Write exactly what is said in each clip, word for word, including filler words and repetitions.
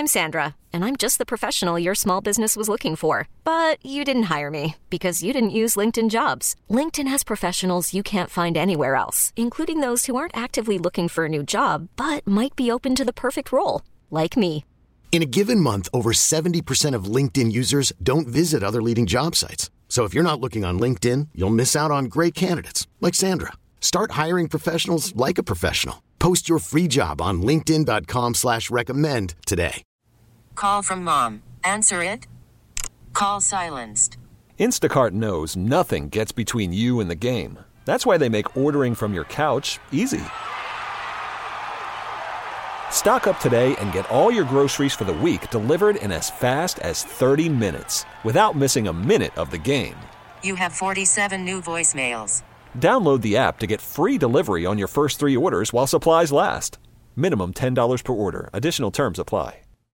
I'm Sandra, and I'm just the professional your small business was looking for. But you didn't hire me because you didn't use LinkedIn Jobs. LinkedIn has professionals you can't find anywhere else, including those who aren't actively looking for a new job, but might be open to the perfect role, like me. In a given month, over seventy percent of LinkedIn users don't visit other leading job sites. So if you're not looking on LinkedIn, you'll miss out on great candidates like Sandra. Start hiring professionals like a professional. Post your free job on linkedin.com slash recommend today. Call from mom. Answer it. Call silenced. Instacart knows nothing gets between you and the game. That's why they make ordering from your couch easy. Stock up today and get all your groceries for the week delivered in as fast as thirty minutes without missing a minute of the game. You have forty-seven new voicemails. Download the app to get free delivery on your first three orders while supplies last. Minimum ten dollars per order. Additional terms apply.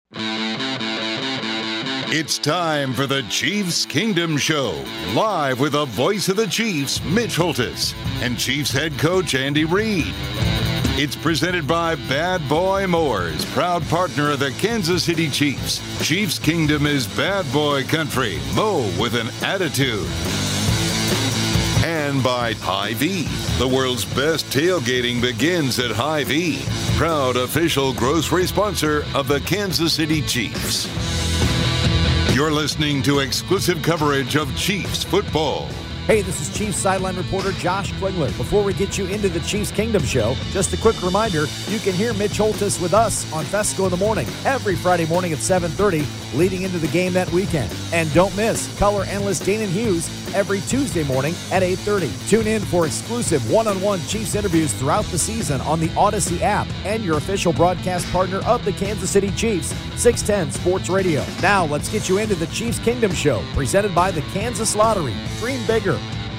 It's time for the Chiefs Kingdom Show, live with the voice of the Chiefs, Mitch Holthus, and Chiefs head coach Andy Reid. It's presented by Bad Boy Mowers, proud partner of the Kansas City Chiefs. Chiefs Kingdom is bad boy country. Mow with an attitude. And by Hy-Vee. The world's best tailgating begins at Hy-Vee, proud official grocery sponsor of the Kansas City Chiefs. You're listening to exclusive coverage of Chiefs football. Hey, this is Chiefs sideline reporter Josh Klingler. Before we get you into the Chiefs Kingdom Show, just a quick reminder, you can hear Mitch Holthus with us on Fesco in the Morning every Friday morning at seven thirty, leading into the game that weekend. And don't miss color analyst Danon Hughes every Tuesday morning at eight thirty. Tune in for exclusive one-on-one Chiefs interviews throughout the season on the Odyssey app and your official broadcast partner of the Kansas City Chiefs, six ten Sports Radio. Now, let's get you into the Chiefs Kingdom Show, presented by the Kansas Lottery. Dream bigger.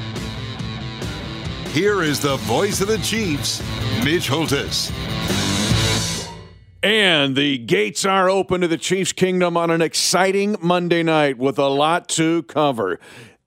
Here is the voice of the Chiefs, Mitch Holthus. And the gates are open to the Chiefs Kingdom on an exciting Monday night with a lot to cover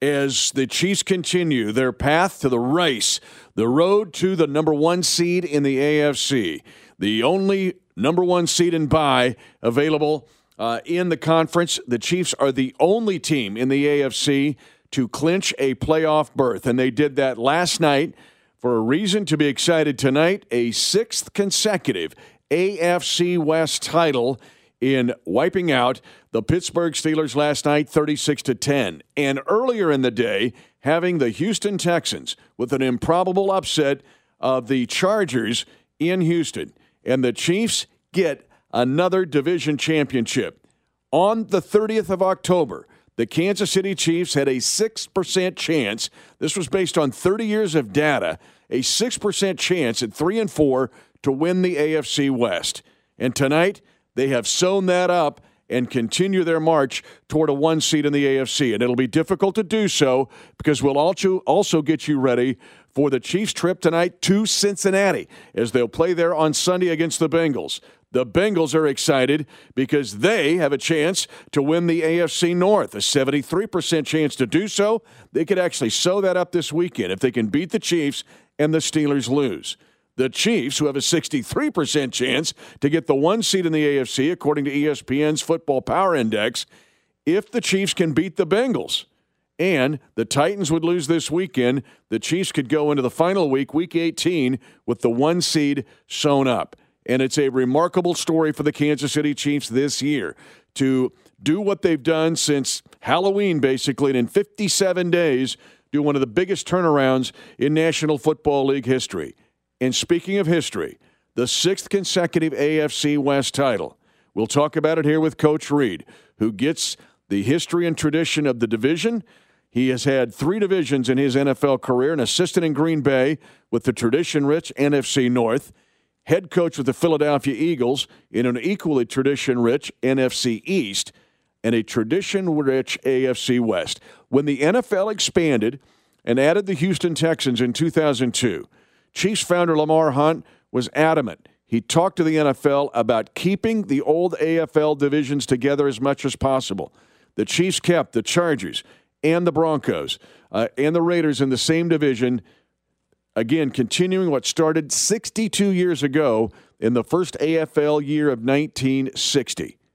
as the Chiefs continue their path to the race, the road to the number one seed in the A F C, the only number one seed and bye available uh, in the conference. The Chiefs are the only team in the A F C to clinch a playoff berth, and they did that last night for a reason to be excited tonight, a sixth consecutive A F C West title in wiping out the Pittsburgh Steelers last night, thirty-six to ten. And earlier in the day, having the Houston Texans with an improbable upset of the Chargers in Houston. And the Chiefs get another division championship. On the thirtieth of October, the Kansas City Chiefs had a six percent chance. This was based on thirty years of data, a six percent chance at three and four to win the A F C West. And tonight, they have sewn that up and continue their march toward a one seed in the A F C. And it'll be difficult to do so because we'll also also get you ready for the Chiefs' trip tonight to Cincinnati as they'll play there on Sunday against the Bengals. The Bengals are excited because they have a chance to win the A F C North, a seventy-three percent chance to do so. They could actually sew that up this weekend if they can beat the Chiefs and the Steelers lose. The Chiefs, who have a sixty-three percent chance to get the one seed in the A F C, according to E S P N's Football Power Index, if the Chiefs can beat the Bengals. And the Titans would lose this weekend, the Chiefs could go into the final week, week eighteen, with the one seed sewn up. And it's a remarkable story for the Kansas City Chiefs this year to do what they've done since Halloween, basically, and in fifty-seven days, do one of the biggest turnarounds in National Football League history. And speaking of history, the sixth consecutive A F C West title. We'll talk about it here with Coach Reid, who gets the history and tradition of the division. He has had three divisions in his N F L career, an assistant in Green Bay with the tradition-rich N F C North, head coach with the Philadelphia Eagles in an equally tradition-rich N F C East, and a tradition-rich A F C West. When the N F L expanded and added the Houston Texans in two thousand two, Chiefs founder Lamar Hunt was adamant. He talked to the N F L about keeping the old A F L divisions together as much as possible. The Chiefs kept the Chargers and the Broncos uh, and the Raiders in the same division, again, continuing what started sixty-two years ago in the first A F L year of nineteen sixty.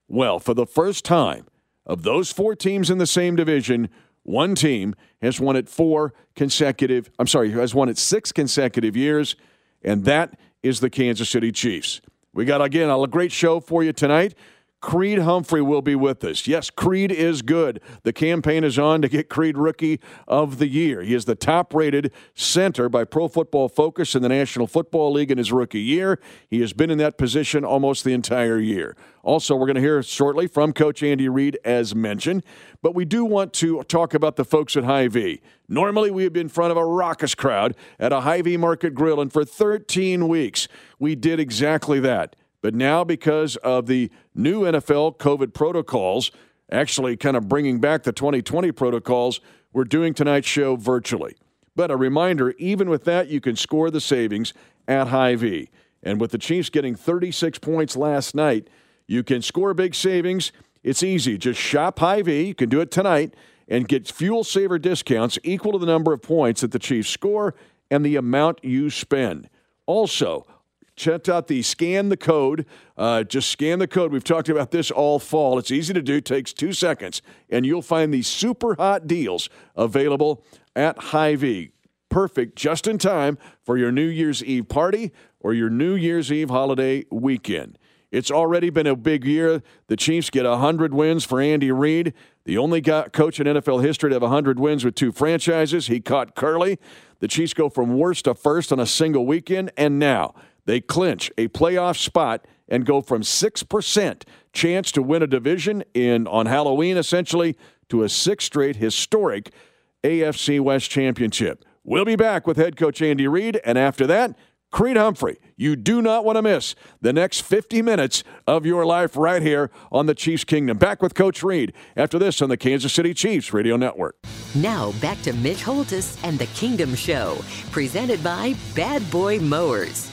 Well, for the first time of those four teams in the same division, one team has won it four consecutive, I'm sorry, has won it six consecutive years, and that is the Kansas City Chiefs. We got, again, a great show for you tonight. Creed Humphrey will be with us. Yes, Creed is good. The campaign is on to get Creed Rookie of the Year. He is the top-rated center by Pro Football Focus in the National Football League in his rookie year. He has been in that position almost the entire year. Also, we're going to hear shortly from Coach Andy Reid, as mentioned, but we do want to talk about the folks at Hy-Vee. Normally, we have been in front of a raucous crowd at a Hy-Vee Market Grill, and for thirteen weeks, we did exactly that. But now, because of the new N F L COVID protocols, actually kind of bringing back the twenty twenty protocols, we're doing tonight's show virtually. But a reminder, even with that, you can score the savings at Hy-Vee. And with the Chiefs getting thirty-six points last night, you can score big savings. It's easy. Just shop Hy-Vee. You can do it tonight and get fuel saver discounts equal to the number of points that the Chiefs score and the amount you spend. Also, check out the scan the code. Uh, just scan the code. We've talked about this all fall. It's easy to do. Takes two seconds. And you'll find these super hot deals available at Hy-Vee. Perfect just in time for your New Year's Eve party or your New Year's Eve holiday weekend. It's already been a big year. The Chiefs get one hundred wins for Andy Reid, the only guy, coach in N F L history to have one hundred wins with two franchises. He caught Curley. The Chiefs go from worst to first on a single weekend, and now they clinch a playoff spot and go from six percent chance to win a division in on Halloween, essentially, to a sixth straight historic A F C West championship. We'll be back with head coach Andy Reid, and after that, Creed Humphrey. You do not want to miss the next fifty minutes of your life right here on the Chiefs Kingdom. Back with Coach Reid after this on the Kansas City Chiefs Radio Network. Now back to Mitch Holthus and the Kingdom Show, presented by Bad Boy Mowers.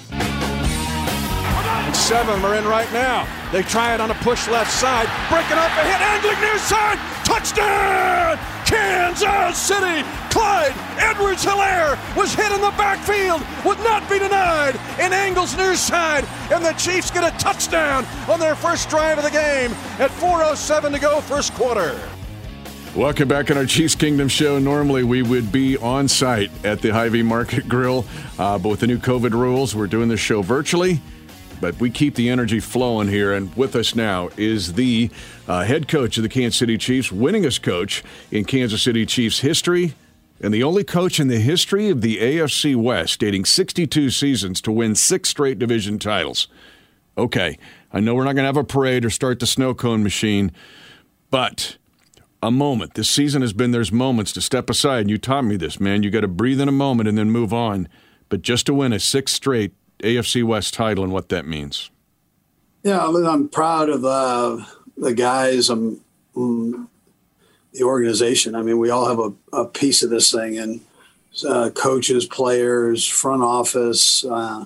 And seven are in right now. They try it on a push left side, breaking up a hit, angling near side, touchdown! Kansas City! Clyde Edwards-Helaire was hit in the backfield, would not be denied, and angles near side, and the Chiefs get a touchdown on their first drive of the game at four oh seven to go, first quarter. Welcome back on our Chiefs Kingdom show. Normally we would be on site at the Hy-Vee Market Grill, uh, but with the new COVID rules, we're doing this show virtually. But we keep the energy flowing here, and with us now is the uh, head coach of the Kansas City Chiefs, winningest coach in Kansas City Chiefs history, and the only coach in the history of the A F C West, dating sixty-two seasons, to win six straight division titles. Okay, I know we're not going to have a parade or start the snow cone machine, but a moment. This season has been there's moments to step aside, and you taught me this, man. You got to breathe in a moment and then move on. But just to win a sixth straight A F C West title and what that means. Yeah, I'm proud of uh, the guys, um, um, the organization. I mean, we all have a, a piece of this thing, and uh, coaches, players, front office, uh,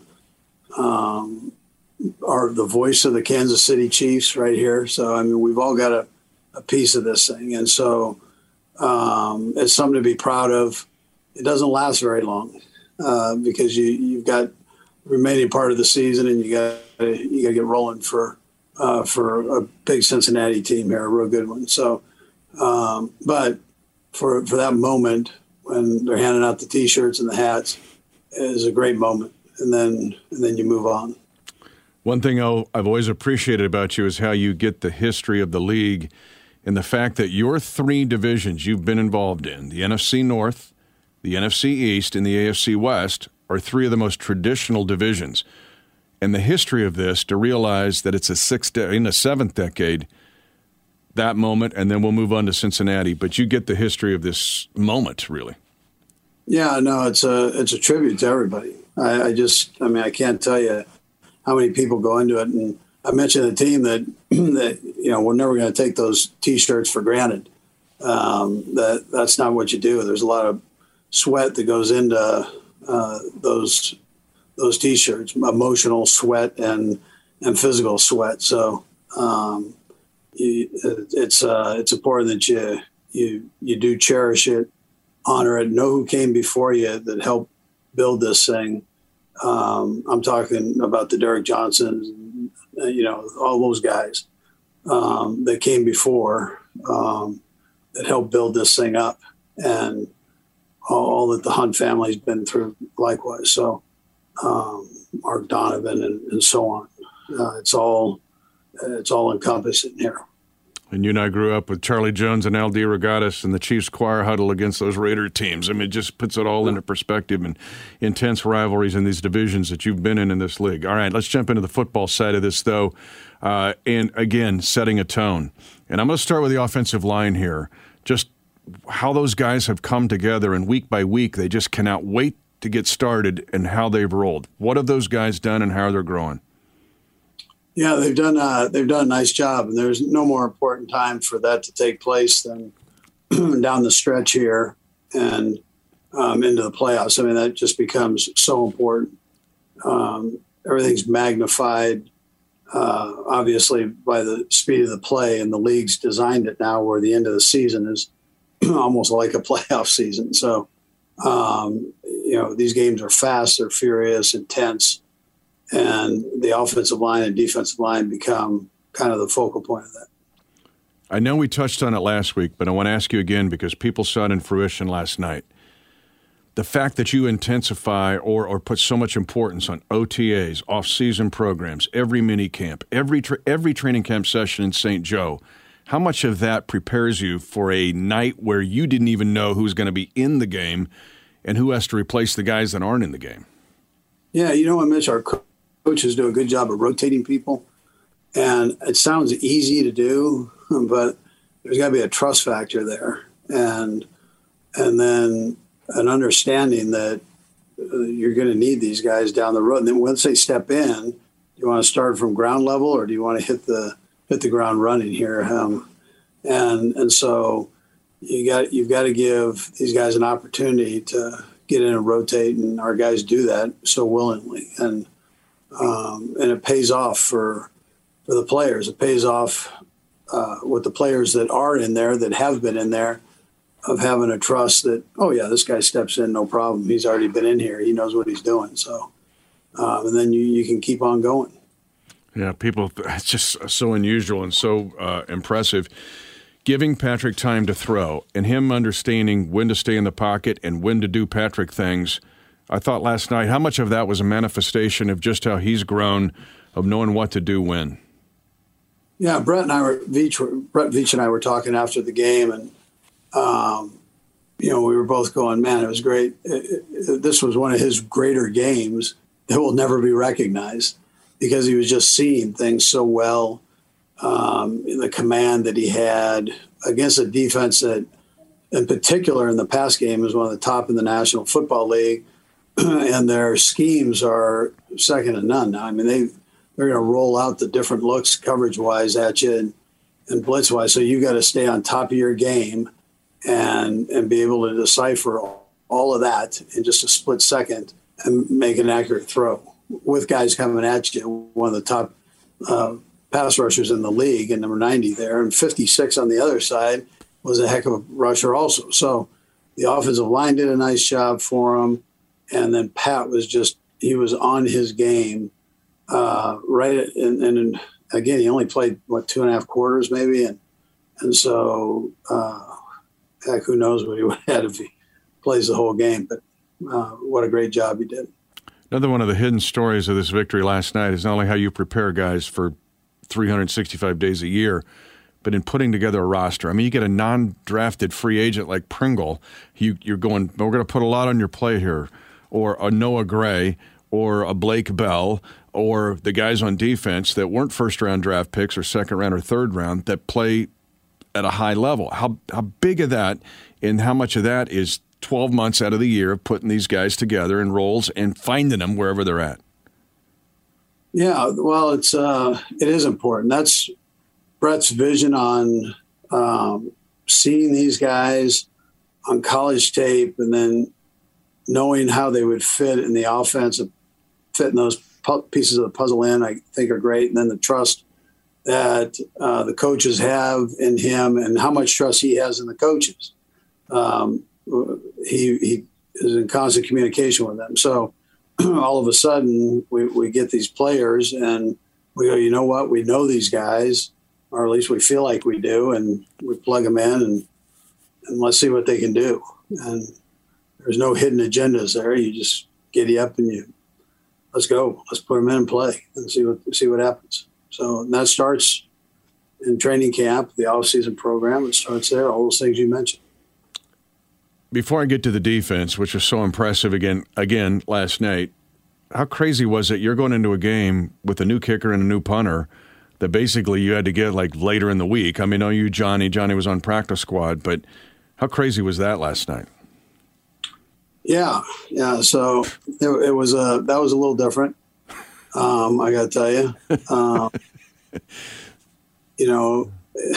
um, are the voice of the Kansas City Chiefs right here. So, I mean, we've all got a, a piece of this thing. And so um, it's something to be proud of. It doesn't last very long uh, because you, you've got – remaining part of the season, and you got you got to get rolling for uh, for a big Cincinnati team here, a real good one. So, um, but for for that moment when they're handing out the T-shirts and the hats is a great moment, and then and then you move on. One thing I'll, I've always appreciated about you is how you get the history of the league, and the fact that your three divisions you've been involved in, the N F C North, the N F C East, and the A F C West, are three of the most traditional divisions. And the history of this, to realize that it's a sixth de- in the seventh decade, that moment, and then we'll move on to Cincinnati. But you get the history of this moment, really. Yeah, no, it's a it's a tribute to everybody. I, I just, I mean, I can't tell you how many people go into it. And I mentioned the team that that you know we're never going to take those T-shirts for granted. Um, that that's not what you do. There's a lot of sweat that goes into Uh, those those T-shirts, emotional sweat and and physical sweat. So um, you, it's uh, it's important that you you you do cherish it, honor it, know who came before you that helped build this thing. Um, I'm talking about the Derek Johnsons, you know, all those guys. um, that came before um, that helped build this thing up, and all, all that the Hunt family's been through likewise. So um, Mark Donovan and, and so on. Uh, it's all it's all encompassing here. And you and I grew up with Charlie Jones and Al DeRogatis and the Chiefs choir huddle against those Raider teams. I mean, it just puts it all into perspective and intense rivalries in these divisions that you've been in in this league. All right, let's jump into the football side of this, though. Uh, and, again, setting a tone. And I'm going to start with the offensive line here. Just how those guys have come together, and week by week they just cannot wait to get started, and how they've rolled. What have those guys done and how they're growing? Yeah, they've done uh, they've done a nice job, and there's no more important time for that to take place than down the stretch here and um, into the playoffs. I mean, that just becomes so important. Um, everything's magnified, uh, obviously, by the speed of the play, and the league's designed it now where the end of the season is almost like a playoff season. So, um, you know, these games are fast, they're furious, intense. And the offensive line and defensive line become kind of the focal point of that. I know we touched on it last week, but I want to ask you again because people saw it in fruition last night. The fact that you intensify or, or put so much importance on O T As, off-season programs, every mini camp, every tra- every training camp session in Saint Joe, how much of that prepares you for a night where you didn't even know who's going to be in the game and who has to replace the guys that aren't in the game? Yeah, you know what, Mitch, our co- coaches do a good job of rotating people, and it sounds easy to do, but there's got to be a trust factor there, and and then an understanding that uh, you're going to need these guys down the road. And then once they step in, do you want to start from ground level, or do you want to hit the hit the ground running here? Um, and and so you got you've got to give these guys an opportunity to get in and rotate, and our guys do that so willingly, and. Um, and it pays off for for the players. It pays off uh, with the players that are in there, that have been in there, of having a trust that, oh, yeah, this guy steps in, no problem. He's already been in here. He knows what he's doing. So, um, and then you, you can keep on going. Yeah, people, it's just so unusual and so uh, impressive. Giving Patrick time to throw and him understanding when to stay in the pocket and when to do Patrick things. I thought last night, how much of that was a manifestation of just how he's grown, of knowing what to do when? Yeah, Brett and I were, Veach, Brett Veach and I were talking after the game, and, um, you know, we were both going, man, it was great. It, it, this was one of his greater games that will never be recognized because he was just seeing things so well, um, in the command that he had against a defense that, in particular in the pass game, is one of the top in the National Football League. And their schemes are second to none now. I mean, they, they're going to roll out the different looks coverage-wise at you and, and blitz-wise. So you got to stay on top of your game and and be able to decipher all, all of that in just a split second and make an accurate throw with guys coming at you. One of the top uh, pass rushers in the league, and number ninety there, and fifty-six on the other side was a heck of a rusher also. So the offensive line did a nice job for him. And then Pat was just, he was on his game, uh, right. At, and, and again, he only played, what, two and a half quarters maybe. And and so, uh, heck, who knows what he would have had if he plays the whole game. But uh, what a great job he did. Another one of the hidden stories of this victory last night is not only how you prepare guys for three hundred sixty-five days a year, but in putting together a roster. I mean, you get a non-drafted free agent like Pringle, you, you're going, we're going to put a lot on your plate here. Or a Noah Gray, or a Blake Bell, or the guys on defense that weren't first-round draft picks or second-round or third-round that play at a high level. How how big of that and how much of that is twelve months out of the year of putting these guys together in roles and finding them wherever they're at? Yeah, well, it's uh, it is important. That's Brett's vision on um, seeing these guys on college tape and then knowing how they would fit in the offense, fitting those pu- pieces of the puzzle in, I think are great. And then the trust that uh, the coaches have in him and how much trust he has in the coaches. Um, he, he is in constant communication with them. So all of a sudden we, we get these players and we go, you know what? We know these guys. or at least we feel like we do, and we plug them in and and let's see what they can do. And there's no hidden agendas there. You just giddy up and you let's go. Let's put them in and play and see what see what happens. So and that starts in training camp, the off-season program. It starts there. All those things you mentioned. Before I get to the defense, which was so impressive again, again last night, how crazy was it? You're going into a game with a new kicker and a new punter that basically you had to get like later in the week. I mean, I know you, Johnny. Johnny was on practice squad, but how crazy was that last night? Yeah, yeah. So it, it was a that was a little different. Um, I got to tell you, um, you know.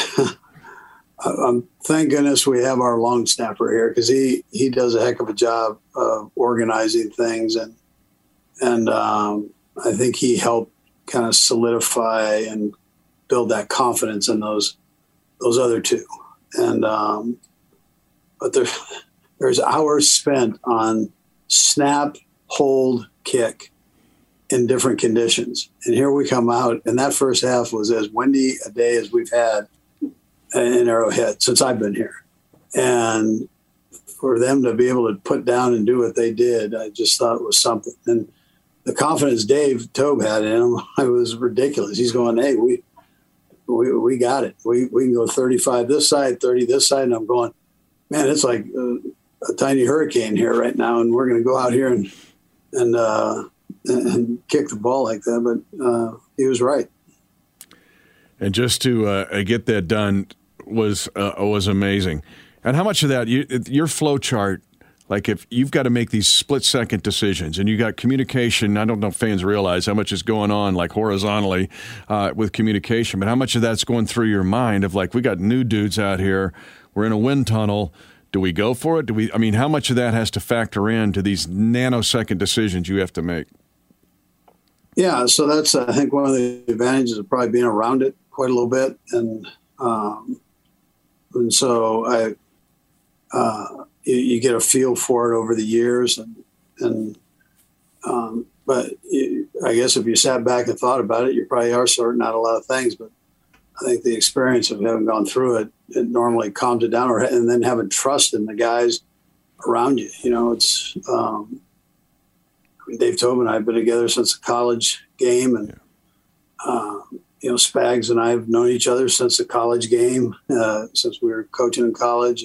Um, thank goodness we have our long snapper here because he, he does a heck of a job of organizing things, and and um, I think he helped kind of solidify and build that confidence in those those other two. And um, but there there's hours spent on snap, hold, kick in different conditions, and here we come out, and that first half was as windy a day as we've had in Arrowhead since I've been here. And for them to be able to put down and do what they did, I just thought it was something. And the confidence Dave Tobe had in him, it was ridiculous. He's going, hey, we we, we got it. We we can go thirty-five this side, thirty this side. And I'm going, man, it's like a, a tiny hurricane here right now. And we're going to go out here and and, uh, and and kick the ball like that. But uh, he was right. And just to uh, get that done was uh, was amazing. And how much of that, you, your flow chart, like if you've got to make these split-second decisions and you got communication, I don't know if fans realize how much is going on like horizontally uh, with communication, but how much of that's going through your mind of like, we got new dudes out here, we're in a wind tunnel, do we go for it? Do we? I mean, how much of that has to factor into these nanosecond decisions you have to make? Yeah, so that's, I think, one of the advantages of probably being around it quite a little bit. And um, and so I, uh, you, you get a feel for it over the years. And, and um, but you, I guess if you sat back and thought about it, you probably are sorting out a lot of things. But I think the experience of having gone through it, it normally calms it down. Or, and then having trust in the guys around you. You know, it's um, – Dave Tobe and I have been together since the college game, and uh, you know, Spags and I have known each other since the college game, uh, since we were coaching in college,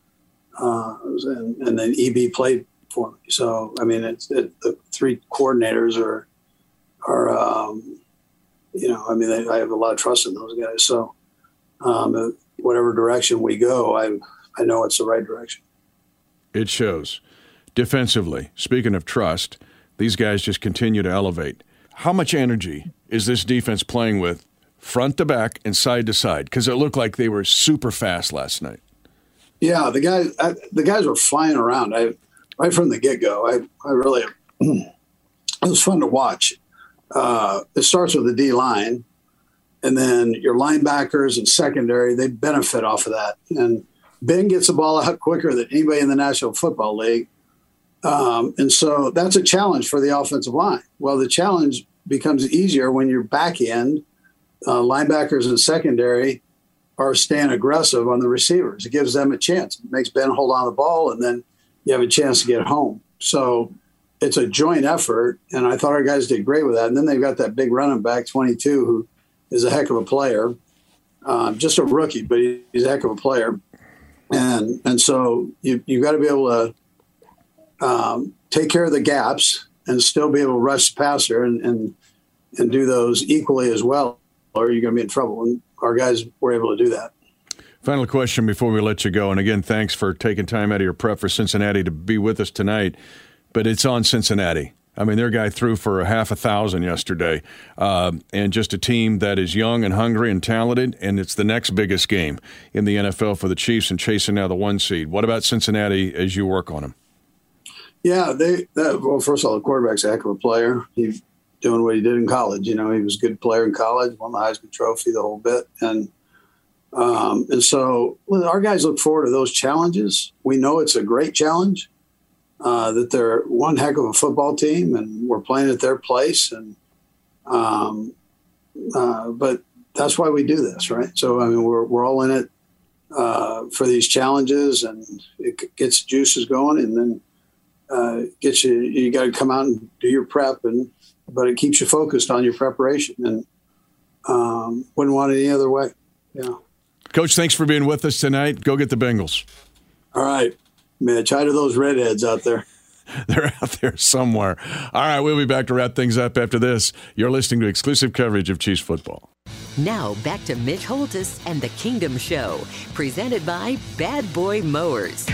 uh, and, and then E B played for me. So I mean, it's it, the three coordinators are are um, you know, I mean, they, I have a lot of trust in those guys. So um, whatever direction we go, I I know it's the right direction. It shows. Defensively, speaking of trust, these guys just continue to elevate. How much energy is this defense playing with front to back and side to side? Because it looked like they were super fast last night. Yeah, the guys I, the guys were flying around. I right from the get-go. I, I really – it was fun to watch. Uh, it starts with the D-line, and then your linebackers and secondary, they benefit off of that. And Ben gets the ball out quicker than anybody in the National Football League. Um, and so that's a challenge for the offensive line. Well, the challenge becomes easier when your back end, uh, linebackers and secondary are staying aggressive on the receivers. It gives them a chance. It makes Ben hold on the ball, and then you have a chance to get home. So it's a joint effort, and I thought our guys did great with that. And then they've got that big running back, twenty-two, who is a heck of a player. Um, just a rookie, but he's a heck of a player. And and so you you got to be able to Um, take care of the gaps and still be able to rush the passer and, and and do those equally as well, or you're going to be in trouble. And our guys were able to do that. Final question before we let you go. And again, thanks for taking time out of your prep for Cincinnati to be with us tonight. But it's on Cincinnati. I mean, their guy threw for a half a thousand yesterday, uh, and just a team that is young and hungry and talented, and it's the next biggest game in the N F L for the Chiefs and chasing now the one seed. What about Cincinnati as you work on them? Yeah, they. That, well, first of all, the quarterback's a heck of a player. He's doing what he did in college. You know, he was a good player in college, won the Heisman Trophy, the whole bit, and um, and so well, our guys look forward to those challenges. We know it's a great challenge. Uh, that they're one heck of a football team, and we're playing at their place. And um, uh, but that's why we do this, right? So, I mean, we're, we're all in it uh, for these challenges, and it gets juices going, and then uh, gets you, you got to come out and do your prep, and but it keeps you focused on your preparation, and um, wouldn't want it any other way. Yeah. Coach, thanks for being with us tonight. Go get the Bengals. All right, Mitch. Hi to those redheads out there. They're out there somewhere. All right, we'll be back to wrap things up after this. You're listening to exclusive coverage of Chiefs football. Now back to Mitch Holthus and the Kingdom Show, presented by Bad Boy Mowers.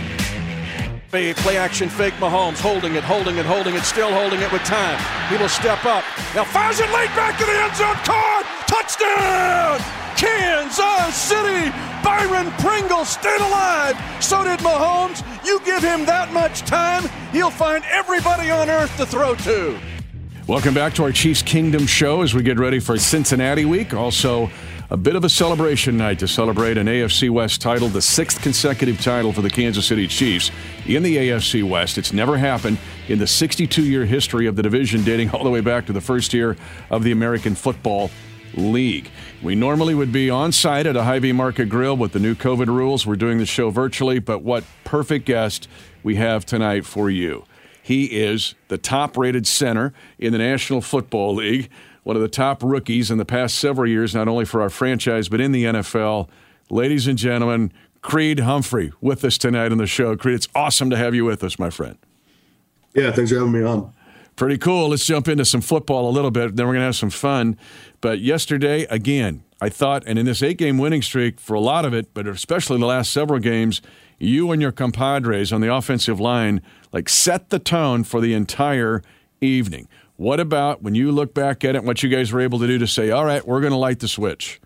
Play action fake Mahomes, holding it, holding it, holding it, still holding it with time. He will step up. Now fires it late back to the end zone. Caught! Touchdown! Kansas City! Byron Pringle stayed alive. So did Mahomes. You give him that much time, he'll find everybody on earth to throw to. Welcome back to our Chiefs Kingdom Show as we get ready for Cincinnati week. Also, a bit of a celebration night to celebrate an A F C West title, the sixth consecutive title for the Kansas City Chiefs in the A F C West. It's never happened in the sixty-two-year history of the division, dating all the way back to the first year of the American Football League. We normally would be on site at a Hy-Vee Market Grill. With the new COVID rules, we're doing the show virtually, but what perfect guest we have tonight for you. He is the top-rated center in the National Football League, one of the top rookies in the past several years, not only for our franchise, but in the N F L. Ladies and gentlemen, Creed Humphrey with us tonight on the show. Creed, it's awesome to have you with us, my friend. Yeah, thanks for having me on. Pretty cool. Let's jump into some football a little bit, then we're going to have some fun. But yesterday, again, I thought, and in this eight-game winning streak, for a lot of it, but especially the last several games, you and your compadres on the offensive line like set the tone for the entire evening. What about when you look back at it, what you guys were able to do to say, all right, we're going to light the switch?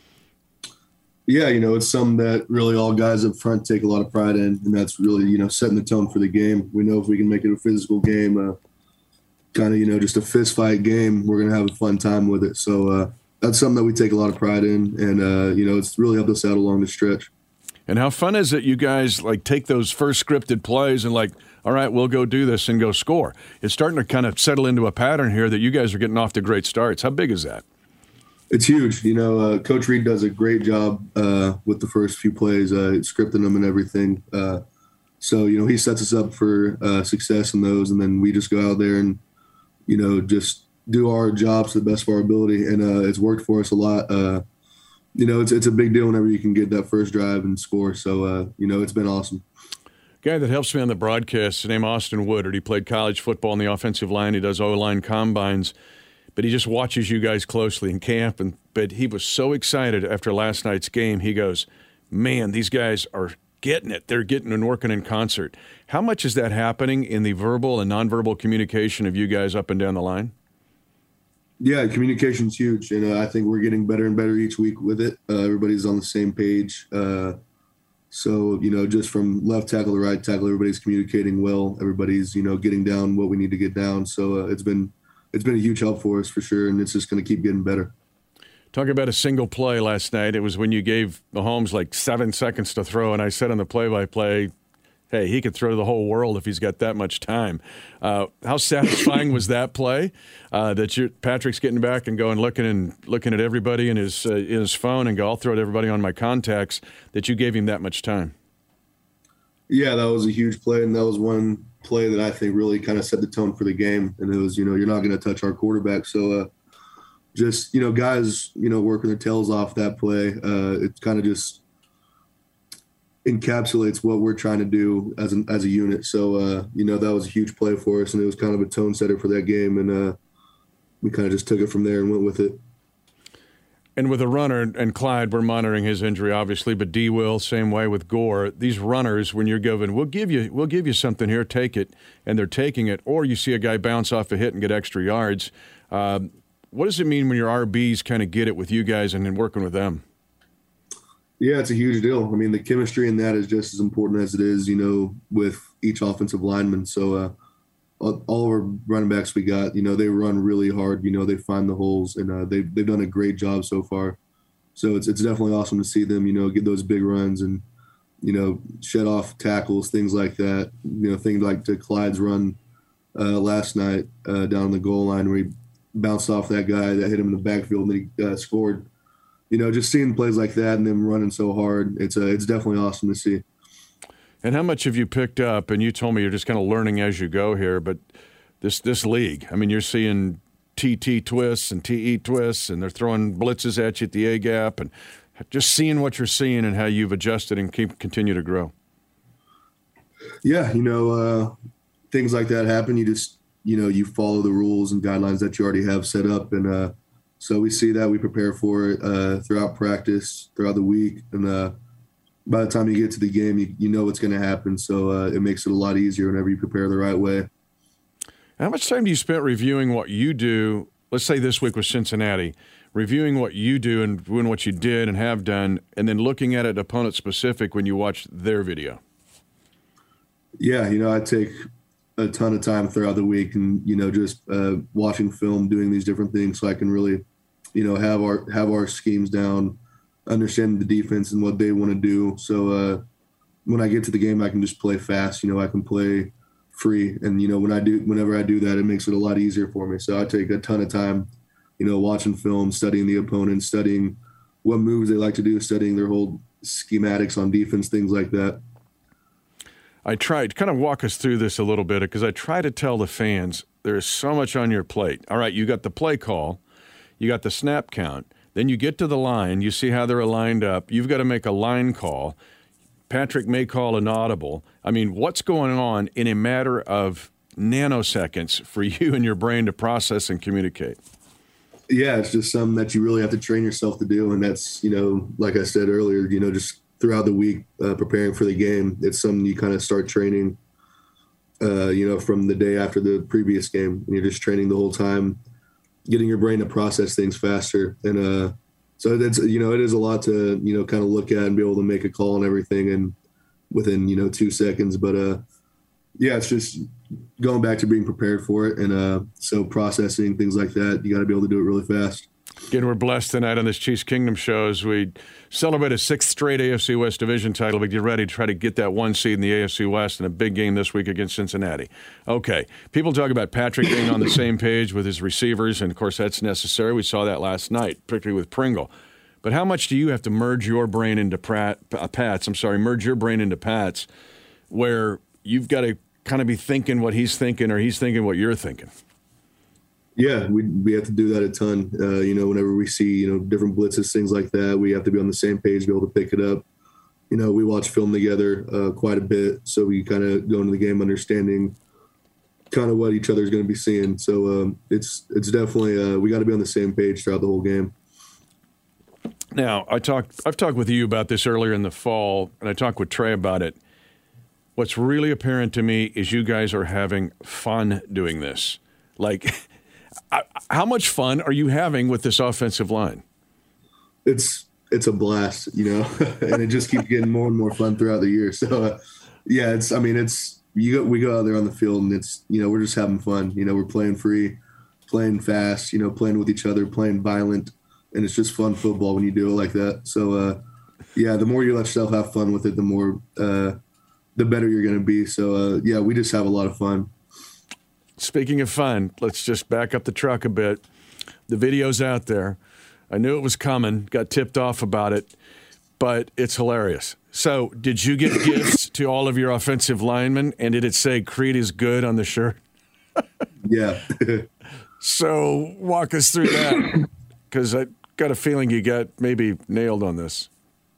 Yeah, you know, it's something that really all guys up front take a lot of pride in, and that's really, you know, setting the tone for the game. We know if we can make it a physical game, uh, kind of, you know, just a fist fight game, we're going to have a fun time with it. So uh, that's something that we take a lot of pride in, and, uh, you know, it's really helped us out along the stretch. And how fun is it you guys, like, take those first scripted plays and, like, all right, we'll go do this and go score? It's starting to kind of settle into a pattern here that you guys are getting off to great starts. How big is that? It's huge. You know, uh, Coach Reed does a great job uh, with the first few plays, uh, scripting them and everything. Uh, so, you know, he sets us up for uh, success in those, and then we just go out there and, you know, just do our jobs to the best of our ability. And uh, it's worked for us a lot. Uh, you know, it's it's a big deal whenever you can get that first drive and score. So, uh, you know, it's been awesome. Guy that helps me on the broadcast, his name Austin Woodard. He played college football on the offensive line. He does O-line combines, but he just watches you guys closely in camp. And but he was so excited after last night's game. He goes, man, these guys are getting it. They're getting and working in concert. How much is that happening in the verbal and nonverbal communication of you guys up and down the line? Yeah, communication's huge, and uh, I think we're getting better and better each week with it. Uh, everybody's on the same page. Uh, so, you know, just from left tackle to right tackle, everybody's communicating well. Everybody's, you know, getting down what we need to get down. So uh, it's been it's been a huge help for us for sure, and it's just going to keep getting better. Talk about a single play last night. It was when you gave Mahomes like seven seconds to throw, and I said on the play-by-play, hey, he could throw to the whole world if he's got that much time. Uh, how satisfying was that play? Uh, that you, Patrick's getting back and going, looking and looking at everybody in his uh, in his phone and go, I'll throw to everybody on my contacts. That you gave him that much time. Yeah, that was a huge play, and that was one play that I think really kind of set the tone for the game. And it was, you know, you're not going to touch our quarterback, so uh, just, you know, guys, you know, working their tails off that play. Uh, it kind of just encapsulates what we're trying to do as an, as a unit. So, uh, you know, that was a huge play for us, and it was kind of a tone setter for that game. And uh, we kind of just took it from there and went with it. And with a runner, and Clyde, we're monitoring his injury, obviously, but D. Will, same way with Gore. These runners, when you're given, we'll give you, we'll give you something here, take it, and they're taking it, or you see a guy bounce off a hit and get extra yards. Um, what does it mean when your R Bs kind of get it with you guys and then working with them? Yeah, it's a huge deal. I mean, the chemistry in that is just as important as it is, you know, with each offensive lineman. So uh, all, all of our running backs we got, you know, they run really hard. You know, they find the holes, and uh, they've, they've done a great job so far. So it's it's definitely awesome to see them, you know, get those big runs and, you know, shed off tackles, things like that. You know, things like to Clyde's run uh, last night uh, down on the goal line where he bounced off that guy that hit him in the backfield and then he uh, scored. you know, just seeing plays like that and them running so hard, it's uh, it's definitely awesome to see. And how much have you picked up? And you told me you're just kind of learning as you go here, but this this league, I mean, you're seeing T T twists and T E twists, and they're throwing blitzes at you at the A gap, and just seeing what you're seeing and how you've adjusted and keep continue to grow. Yeah, you know, uh, things like that happen. You just, you know, you follow the rules and guidelines that you already have set up. And uh, so we see that, we prepare for it uh, throughout practice, throughout the week. And uh, by the time you get to the game, you, you know what's going to happen. So uh, it makes it a lot easier whenever you prepare the right way. How much time do you spend reviewing what you do? Let's say this week with Cincinnati, reviewing what you do and doing what you did and have done, and then looking at it opponent specific when you watch their video. Yeah, you know, I take a ton of time throughout the week and, you know, just uh, watching film, doing these different things so I can really, you know, have our have our schemes down, understand the defense and what they want to do. So uh, when I get to the game, I can just play fast. You know, I can play free. And, you know, when I do, whenever I do that, it makes it a lot easier for me. So I take a ton of time, you know, watching film, studying the opponent, studying what moves they like to do, studying their whole schematics on defense, things like that. I tried kind of walk us through this a little bit because I try to tell the fans there's so much on your plate. All right, you got the play call, you got the snap count, then you get to the line, you see how they're lined up. You've got to make a line call. Patrick may call an audible. I mean, what's going on in a matter of nanoseconds for you and your brain to process and communicate? Yeah, it's just something that you really have to train yourself to do. And that's, you know, like I said earlier, you know, just throughout the week uh, preparing for the game, it's something you kind of start training, uh, you know, from the day after the previous game. And you're just training the whole time, getting your brain to process things faster. And uh, so that's, you know, it is a lot to, you know, kind of look at and be able to make a call and everything and within, you know, two seconds. But uh, yeah, it's just going back to being prepared for it. And uh, so processing things like that, you got to be able to do it really fast. Again, we're blessed tonight on this Chiefs Kingdom show as we celebrate a sixth straight A F C West division title. We get ready to try to get that one seed in the A F C West in a big game this week against Cincinnati. Okay, people talk about Patrick being on the same page with his receivers, and, of course, that's necessary. We saw that last night, particularly with Pringle. But how much do you have to merge your brain into Pratt, uh, Pat's, I'm sorry, merge your brain into Pat's, where you've got to kind of be thinking what he's thinking or he's thinking what you're thinking? Yeah, we we have to do that a ton. Uh, you know, whenever we see, you know, different blitzes, things like that, we have to be on the same page, be able to pick it up. You know, we watch film together uh, quite a bit, so we kind of go into the game understanding kind of what each other's going to be seeing. So um, it's it's definitely uh, we got to be on the same page throughout the whole game. Now, I talked I've talked with you about this earlier in the fall, and I talked with Trey about it. What's really apparent to me is you guys are having fun doing this. Like. How much fun are you having with this offensive line? It's it's a blast, you know, and it just keeps getting more and more fun throughout the year. So, uh, yeah, it's I mean, it's you go, we go out there on the field and it's, you know, we're just having fun. You know, we're playing free, playing fast, you know, playing with each other, playing violent, and it's just fun football when you do it like that. So, uh, yeah, the more you let yourself have fun with it, the more uh, the better you're going to be. So, uh, yeah, we just have a lot of fun. Speaking of fun, let's just back up the truck a bit. The video's out there. I knew it was coming, got tipped off about it, but it's hilarious. So did you give gifts to all of your offensive linemen, and did it say Creed is good on the shirt? Yeah. So walk us through that, because I got a feeling you got maybe nailed on this.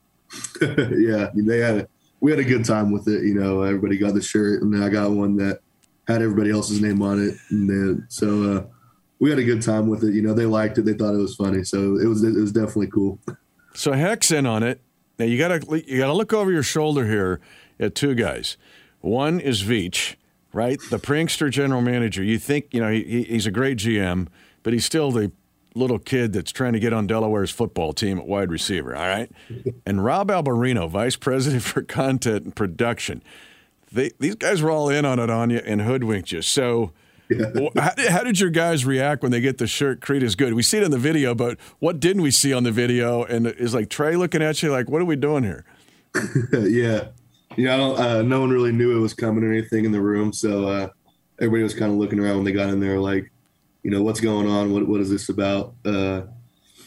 Yeah, they had a, we had a good time with it. You know, everybody got the shirt, and I got one that had everybody else's name on it, and then, so uh, we had a good time with it. You know, they liked it, they thought it was funny, so it was it was definitely cool. So Heck's in on it. Now you gotta you gotta look over your shoulder here at two guys. One is Veach, right, the prankster general manager. You think you know he, he's a great G M, but he's still the little kid that's trying to get on Delaware's football team at wide receiver. All right, and Rob Albarino, vice president for content and production. They, these guys were all in on it on you and hoodwinked you. So yeah. how, did, how did your guys react when they get the shirt, Creed is good? We see it in the video, but what didn't we see on the video? And is like Trey looking at you like, what are we doing here? Yeah. Yeah, I don't, uh, no one really knew it was coming or anything in the room. So uh, everybody was kind of looking around when they got in there like, you know, what's going on? What What is this about? Uh,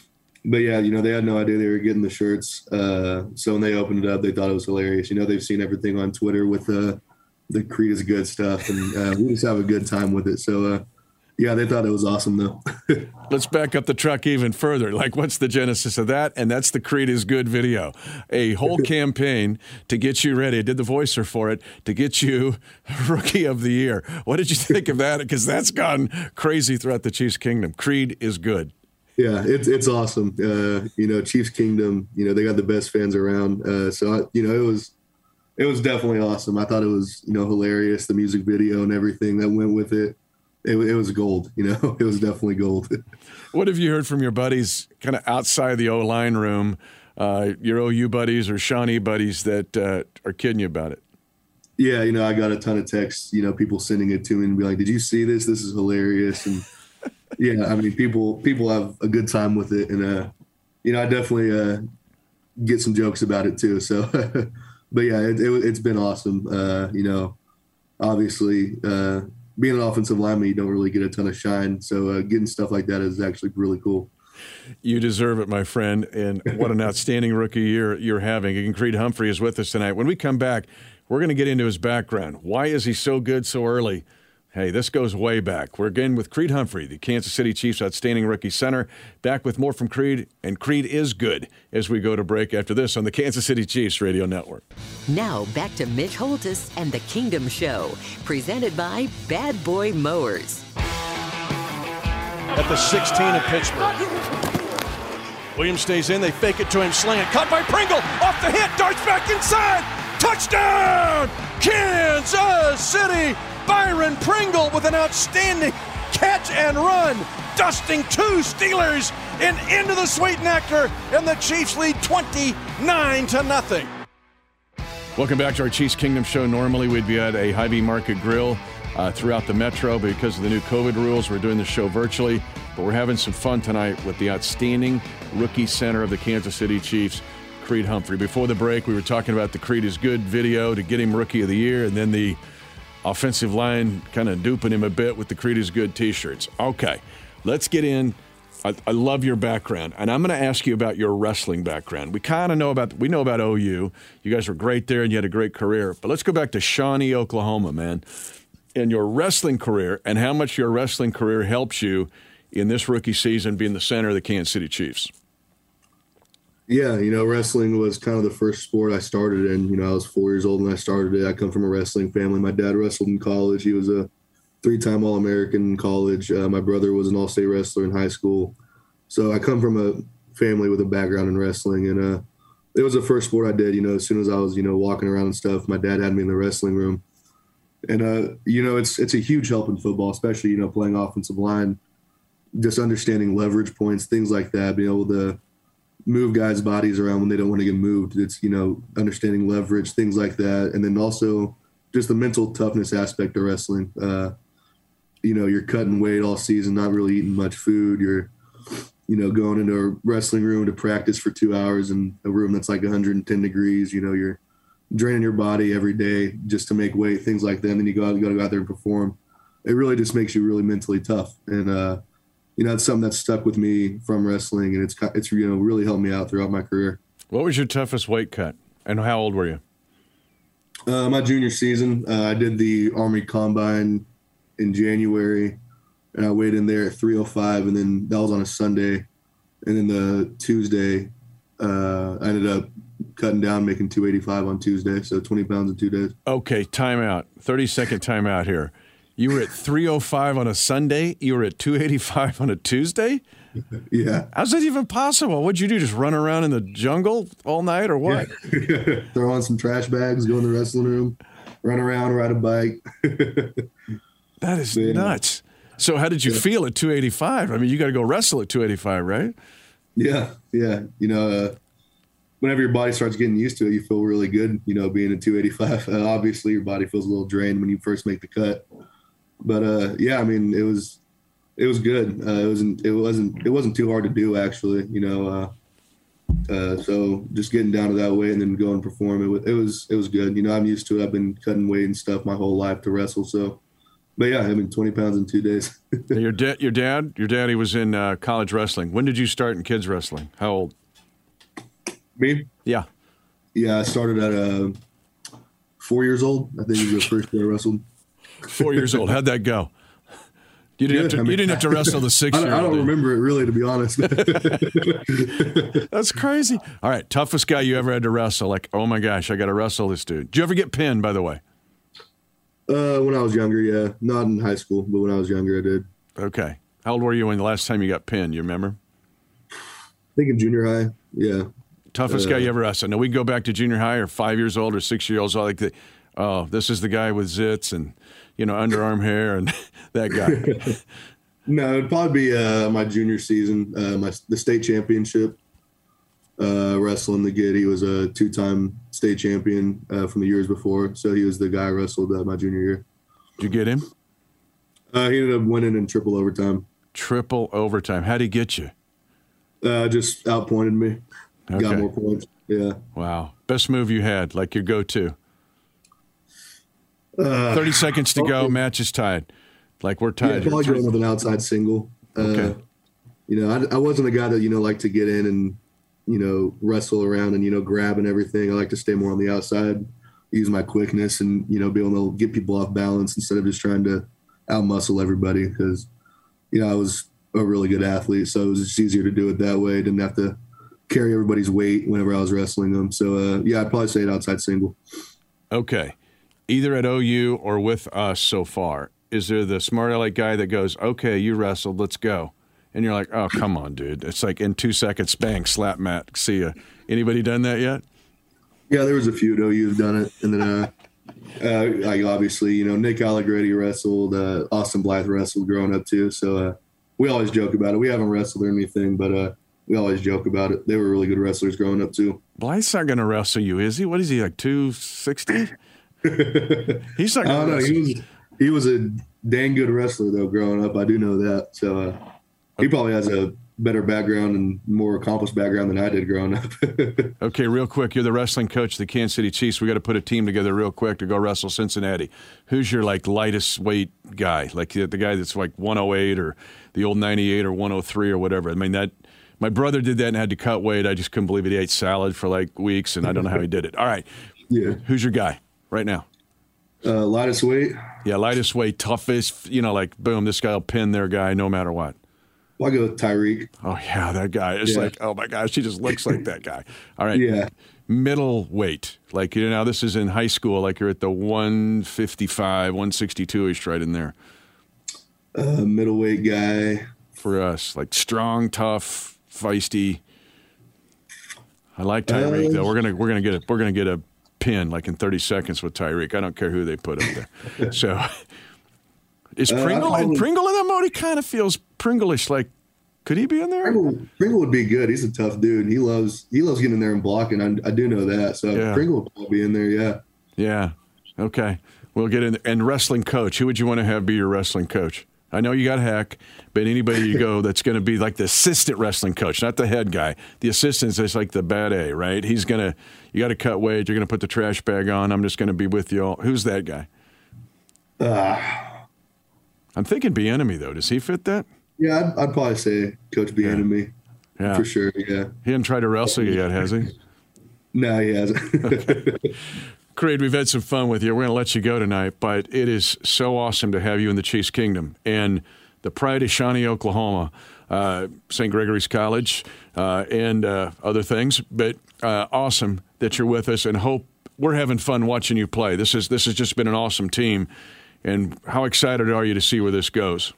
but yeah, you know, they had no idea they were getting the shirts. Uh, so when they opened it up, they thought it was hilarious. You know, they've seen everything on Twitter with the, the Creed is good stuff, and uh, we just have a good time with it. So, uh, yeah, they thought it was awesome, though. Let's back up the truck even further. Like, what's the genesis of that? And that's the Creed is Good video. A whole campaign to get you ready. I did the voicer for it to get you Rookie of the Year. What did you think of that? Because that's gone crazy throughout the Chiefs Kingdom. Creed is good. Yeah, it's it's awesome. Uh, you know, Chiefs Kingdom, you know, they got the best fans around. Uh, so, I, you know, it was it was definitely awesome. I thought it was, you know, hilarious, the music video and everything that went with it. It, it was gold, you know. It was definitely gold. What have you heard from your buddies kind of outside the O-line room, uh, your O U buddies or Shawnee buddies that uh, are kidding you about it? Yeah, you know, I got a ton of texts, you know, people sending it to me and be like, did you see this? This is hilarious. And, yeah, I mean, people people have a good time with it. And, uh, you know, I definitely uh, get some jokes about it too. So, but, yeah, it, it, it's been awesome. Uh, you know, obviously uh, – being an offensive lineman, you don't really get a ton of shine. So uh, getting stuff like that is actually really cool. You deserve it, my friend. And what an outstanding rookie year you're having. And Creed Humphrey is with us tonight. When we come back, we're going to get into his background. Why is he so good so early? Hey, this goes way back. We're again with Creed Humphrey, the Kansas City Chiefs' outstanding rookie center. Back with more from Creed, and Creed is good as we go to break after this on the Kansas City Chiefs Radio Network. Now back to Mitch Holthus and the Kingdom Show, presented by Bad Boy Mowers. At the sixteen of Pittsburgh. Williams stays in. They fake it to him. Slant. Caught by Pringle. Off the hit. Darts back inside. Touchdown! Kansas City! Byron Pringle with an outstanding catch and run, dusting two Steelers and into the sweet nectar, and the Chiefs lead twenty-nine to nothing. Welcome back to our Chiefs Kingdom show. Normally we'd be at a Hy-Vee Market Grill uh, throughout the metro, but because of the new COVID rules, we're doing the show virtually. But we're having some fun tonight with the outstanding rookie center of the Kansas City Chiefs, Creed Humphrey. Before the break, we were talking about the Creed is Good video to get him Rookie of the Year, and then the offensive line kind of duping him a bit with the Creed is Good t-shirts. Okay, let's get in. I, I love your background, and I'm going to ask you about your wrestling background. We kind of know about, we know about O U. You guys were great there, and you had a great career. But let's go back to Shawnee, Oklahoma, man, and your wrestling career and how much your wrestling career helps you in this rookie season being the center of the Kansas City Chiefs. Yeah, you know, wrestling was kind of the first sport I started in. You know, I was four years old when I started it. I come from a wrestling family. My dad wrestled in college. He was a three-time All-American in college. Uh, my brother was an all-state wrestler in high school. So I come from a family with a background in wrestling. And uh, it was the first sport I did. You know, as soon as I was, you know, walking around and stuff, my dad had me in the wrestling room. And, uh, you know, it's it's a huge help in football, especially, you know, playing offensive line, just understanding leverage points, things like that, being able to move guys' bodies around when they don't want to get moved. It's, you know, understanding leverage, things like that. And then also just the mental toughness aspect of wrestling. Uh, you know, you're cutting weight all season, not really eating much food. You're, you know, going into a wrestling room to practice for two hours in a room that's like one hundred ten degrees. You know, you're draining your body every day just to make weight, things like that. And then you go out, you got to go out there and perform. It really just makes you really mentally tough. And, uh, you know, it's something that's stuck with me from wrestling, and it's, it's you know, really helped me out throughout my career. What was your toughest weight cut, and how old were you? Uh, my junior season, uh, I did the Army Combine in January, and I weighed in there at three oh five, and then that was on a Sunday. And then the Tuesday, uh, I ended up cutting down, making two eighty-five on Tuesday, so twenty pounds in two days. Okay, timeout. thirty-second timeout here. You were at three oh five on a Sunday. You were at two eighty-five on a Tuesday? Yeah. How's that even possible? What'd you do, just run around in the jungle all night or what? Yeah. Throw on some trash bags, go in the wrestling room, run around, ride a bike. That is yeah. nuts. So how did you yeah. feel at two eighty-five? I mean, you got to go wrestle at two eighty-five, right? Yeah, yeah. You know, uh, whenever your body starts getting used to it, you feel really good, you know, being at two eighty-five. Uh, obviously, your body feels a little drained when you first make the cut. But, uh, yeah, I mean, it was it was good. Uh, it wasn't it wasn't it wasn't too hard to do, actually, you know. Uh, uh, so just getting down to that weight and then going and perform, it was, it was it was good. You know, I'm used to it. I've been cutting weight and stuff my whole life to wrestle, so But yeah, I mean, twenty pounds in two days. your dad, your dad, your daddy was in uh, college wrestling. When did you start in kids wrestling? How old? Me? Yeah. Yeah, I started at uh, four years old. I think it was the first year I wrestled. Four years old. How'd that go? You didn't, have to, I mean, you didn't have to wrestle the six year old. I don't, I don't remember it really, to be honest. That's crazy. All right, toughest guy you ever had to wrestle. Like, oh my gosh, I got to wrestle this dude. Did you ever get pinned, by the way? Uh, when I was younger, yeah. Not in high school, but when I was younger, I did. Okay. How old were you when the last time you got pinned? You remember? I think in junior high, yeah. Toughest uh, guy you ever wrestled. Now, we go back to junior high or five years old or six years old. So like, the, oh, this is the guy with zits and, you know, underarm hair and that guy. No, it'd probably be uh, my junior season, uh, my the state championship. Uh, wrestling the kid. He was a two-time state champion uh, from the years before, so he was the guy I wrestled uh, my junior year. Did you get him? Uh, he ended up winning in triple overtime. Triple overtime. How'd he get you? Uh, just outpointed me. Okay. Got more points. Yeah. Wow. Best move you had, like your go-to. Uh, Thirty seconds to go. Match is tied. Like we're tied. Yeah, probably going with an outside single. Okay. Uh, you know, I, I wasn't a guy that you know liked to get in and you know, wrestle around and, you know, grab and everything. I like to stay more on the outside, use my quickness and, you know, be able to get people off balance instead of just trying to out-muscle everybody because, you know, I was a really good athlete, so it was just easier to do it that way. I didn't have to carry everybody's weight whenever I was wrestling them. So, uh, yeah, I'd probably say an outside single. Okay. Either at O U or with us so far, is there the smart aleck guy that goes, okay, you wrestled, let's go? And you're like, oh, come on, dude. It's like in two seconds, bang, slap mat, see ya. Anybody done that yet? Yeah, there was a few, though. You've done it. And then, uh, uh, like obviously, you know, Nick Allegretti wrestled, uh, Austin Blythe wrestled growing up, too. So uh, we always joke about it. We haven't wrestled or anything, but uh, we always joke about it. They were really good wrestlers growing up, too. Blythe's not going to wrestle you, is he? What is he, like two sixty? He's not going to wrestle. He was, he was a dang good wrestler, though, growing up. I do know that. So, uh, he probably has a better background and more accomplished background than I did growing up. Okay, real quick. You're the wrestling coach of the Kansas City Chiefs. We got to put a team together real quick to go wrestle Cincinnati. Who's your, like, lightest weight guy? Like the guy that's, like, one oh eight or the old ninety-eight or one oh three or whatever. I mean, that my brother did that and had to cut weight. I just couldn't believe it. He ate salad for, like, weeks, and I don't know how he did it. All right. Yeah. Who's your guy right now? Uh, lightest weight? Yeah, lightest weight, toughest, you know, like, boom, this guy will pin their guy no matter what. I'll go with Tyreek. Oh, yeah, that guy. It's yeah. like, oh, my gosh, he just looks like that guy. All right. Yeah. Middle weight. Like, you know, this is in high school. Like, you're at the one fifty-five, one sixty-two-ish right in there. Uh, middleweight guy. For us. Like, strong, tough, feisty. I like Tyreek, uh, though. We're going to we're gonna get a, we're gonna get a pin, like, in thirty seconds with Tyreek. I don't care who they put up there. So... Is Pringle uh, and Pringle in that mode? He kind of feels Pringle-ish. Like, could he be in there? Pringle, Pringle would be good. He's a tough dude. He loves he loves getting in there and blocking. I, I do know that. So yeah. Pringle would probably be in there. Yeah. Yeah. Okay. We'll get in there. And wrestling coach. Who would you want to have be your wrestling coach? I know you got Hack, but anybody you go that's going to be like the assistant wrestling coach, not the head guy. The assistant's just like the bad A, right? He's going to. You got to cut weight. You're going to put the trash bag on. I'm just going to be with you all. Who's that guy? Ah. Uh. I'm thinking Bieniemy, though. Does he fit that? Yeah, I'd, I'd probably say Coach Bieniemy. Yeah. yeah. For sure, yeah. He hasn't tried to wrestle you yet, has he? No, he hasn't. Okay. Creed, we've had some fun with you. We're going to let you go tonight, but it is so awesome to have you in the Chiefs Kingdom. And the pride of Shawnee, Oklahoma, uh, Saint Gregory's College, uh, and uh, other things. But uh, awesome that you're with us, and hope we're having fun watching you play. This is This has just been an awesome team. And how excited are you to see where this goes?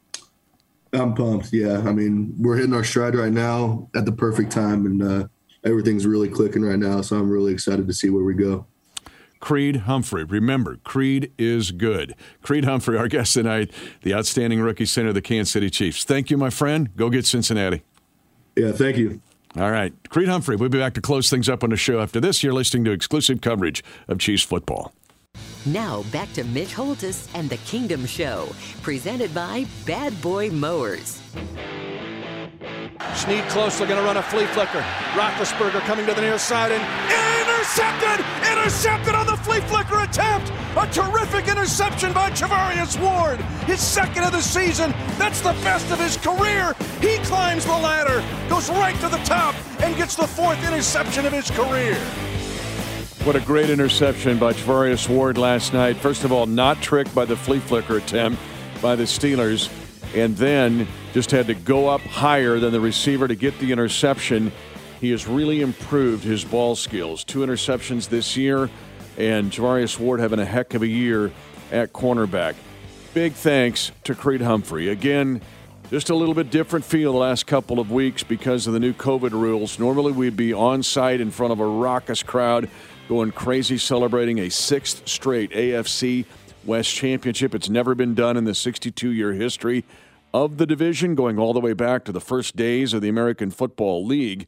I'm pumped, yeah. I mean, we're hitting our stride right now at the perfect time, and uh, everything's really clicking right now, so I'm really excited to see where we go. Creed Humphrey. Remember, Creed is good. Creed Humphrey, our guest tonight, the outstanding rookie center of the Kansas City Chiefs. Thank you, my friend. Go get Cincinnati. Yeah, thank you. All right. Creed Humphrey, we'll be back to close things up on the show after this. You're listening to exclusive coverage of Chiefs football. Now back to Mitch Holthus and the Kingdom Show, presented by Bad Boy Mowers. Snead close, they're going to run a flea flicker. Roethlisberger coming to the near side and intercepted! intercepted, intercepted on the flea flicker attempt. A terrific interception by Charvarius Ward. His second of the season. That's the best of his career. He climbs the ladder, goes right to the top, and gets the fourth interception of his career. What a great interception by Charvarius Ward last night. First of all, not tricked by the flea flicker attempt by the Steelers, and then just had to go up higher than the receiver to get the interception. He has really improved his ball skills. Two interceptions this year, and Charvarius Ward having a heck of a year at cornerback. Big thanks to Creed Humphrey. Again, just a little bit different feel the last couple of weeks because of the new COVID rules. Normally we'd be on site in front of a raucous crowd going crazy celebrating a sixth straight A F C West Championship. It's never been done in the sixty-two-year history of the division, going all the way back to the first days of the American Football League.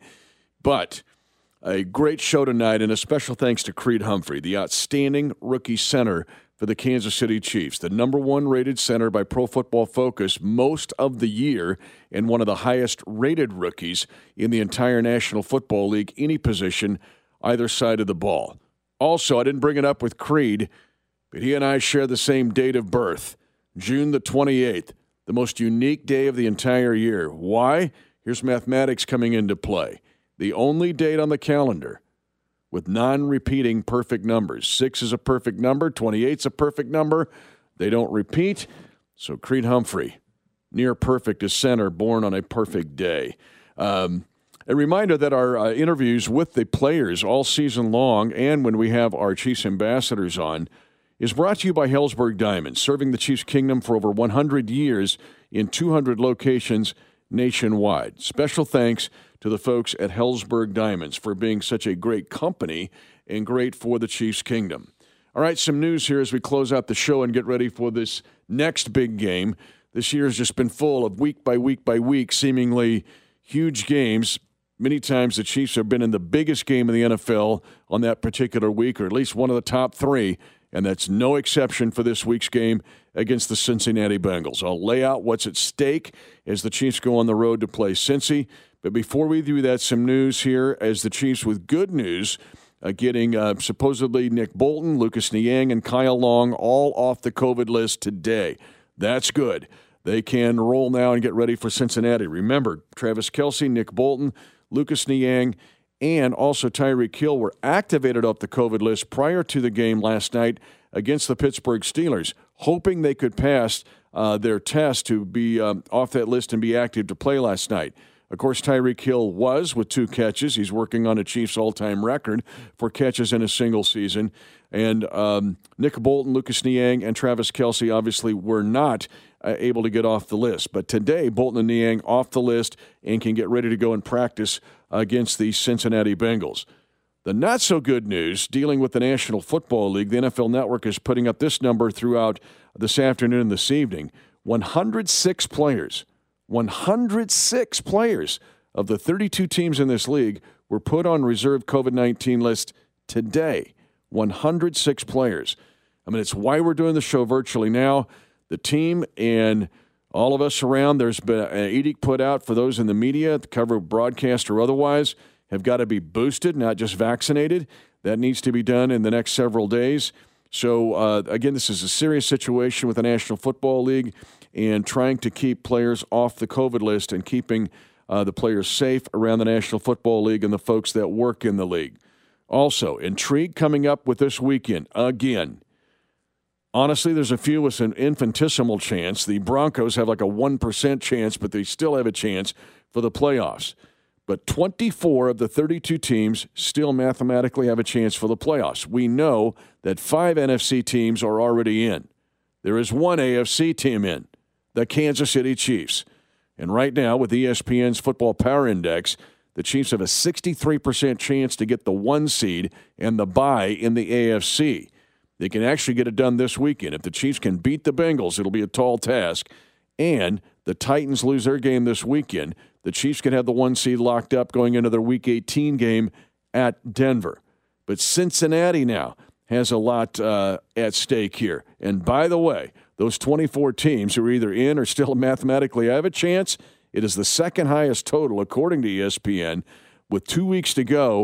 But a great show tonight, and a special thanks to Creed Humphrey, the outstanding rookie center for the Kansas City Chiefs, the number one rated center by Pro Football Focus most of the year, and one of the highest rated rookies in the entire National Football League, any position, either side of the ball. Also, I didn't bring it up with Creed, but he and I share the same date of birth, June the twenty-eighth, the most unique day of the entire year. Why? Here's mathematics coming into play. The only date on the calendar with non-repeating perfect numbers. Six is a perfect number. twenty-eight is a perfect number. They don't repeat. So Creed Humphrey, near perfect as center, born on a perfect day. Um, a reminder that our uh, interviews with the players all season long, and when we have our Chiefs ambassadors on, is brought to you by Helzberg Diamonds, serving the Chiefs Kingdom for over one hundred years in two hundred locations nationwide. Special thanks to the folks at Helzberg Diamonds for being such a great company and great for the Chiefs Kingdom. All right, some news here as we close out the show and get ready for this next big game. This year has just been full of week by week by week, seemingly huge games. Many times the Chiefs have been in the biggest game in the N F L on that particular week, or at least one of the top three, and that's no exception for this week's game against the Cincinnati Bengals. I'll lay out what's at stake as the Chiefs go on the road to play Cincy. But before we do that, some news here as the Chiefs with good news, uh, getting uh, supposedly Nick Bolton, Lucas Niang, and Kyle Long all off the COVID list today. That's good. They can roll now and get ready for Cincinnati. Remember, Travis Kelce, Nick Bolton, Lucas Niang, and also Tyreek Hill were activated off the COVID list prior to the game last night against the Pittsburgh Steelers, hoping they could pass uh, their test to be um, off that list and be active to play last night. Of course, Tyreek Hill was with two catches. He's working on a Chiefs all-time record for catches in a single season. And um, Nick Bolton, Lucas Niang, and Travis Kelce obviously were not uh, able to get off the list. But today, Bolton and Niang off the list and can get ready to go and practice against the Cincinnati Bengals. The not-so-good news, dealing with the National Football League, the N F L Network is putting up this number throughout this afternoon and this evening. one hundred six players. one hundred six players of the thirty-two teams in this league were put on reserve COVID nineteen list today. one hundred six players. I mean, it's why we're doing the show virtually now. The team and all of us around, there's been an edict put out for those in the media, to cover broadcast or otherwise, have got to be boosted, not just vaccinated. That needs to be done in the next several days. So, uh, again, this is a serious situation with the National Football League and trying to keep players off the COVID list and keeping uh, the players safe around the National Football League and the folks that work in the league. Also, intrigue coming up with this weekend. Again, honestly, there's a few with an infinitesimal chance. The Broncos have like a one percent chance, but they still have a chance for the playoffs. But twenty-four of the thirty-two teams still mathematically have a chance for the playoffs. We know that five N F C teams are already in. There is one A F C team in, the Kansas City Chiefs. And right now, with E S P N's Football Power Index, the Chiefs have a sixty-three percent chance to get the one seed and the bye in the A F C. They can actually get it done this weekend. If the Chiefs can beat the Bengals, it'll be a tall task. And the Titans lose their game this weekend, the Chiefs can have the one seed locked up going into their Week eighteen game at Denver. But Cincinnati now has a lot uh, at stake here. And by the way, those twenty-four teams who are either in or still mathematically have a chance, it is the second highest total, according to E S P N. With two weeks to go,